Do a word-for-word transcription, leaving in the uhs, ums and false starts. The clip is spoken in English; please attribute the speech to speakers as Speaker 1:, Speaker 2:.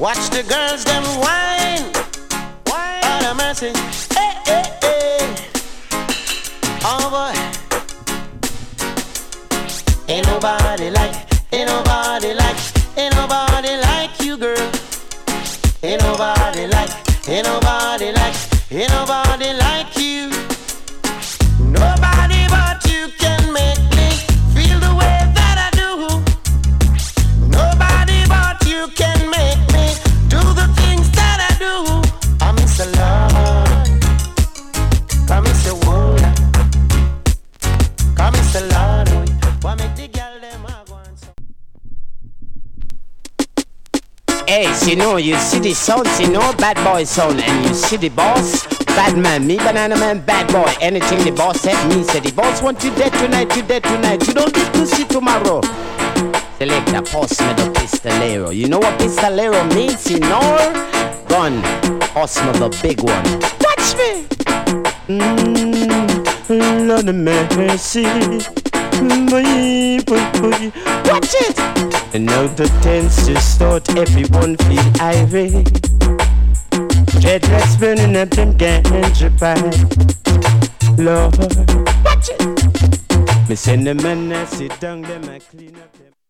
Speaker 1: Watch the girls them whine, whine. Out of mercy, hey, hey, hey. Oh boy, ain't nobody like, ain't nobody like, ain't nobody like you, girl. Ain't nobody like, ain't nobody like, ain't nobody like you. Nobody but you can make me feel the way that I do. Nobody but you can make me do the things that I do. I miss a love, I miss a woman, I miss a lot. What make the girl them a go and so?
Speaker 2: Hey, you know, you see the sounds, you know, bad boy sound, and you see the boss, bad man, me banana man, bad boy. Anything the boss said, me said. The boss want you dead tonight, you dead tonight. You don't need to see tomorrow. Select a post me the pistolero. You know what pistolero means, you know? Gun, Osmo the big one. Watch me. Mmm, Lord of mercy. Watch it. And now the tenses start, everyone feel irate. Dreadlocks burning up them ganja pipe. Lord, watch it. Me send them and I sit down, them I clean up them.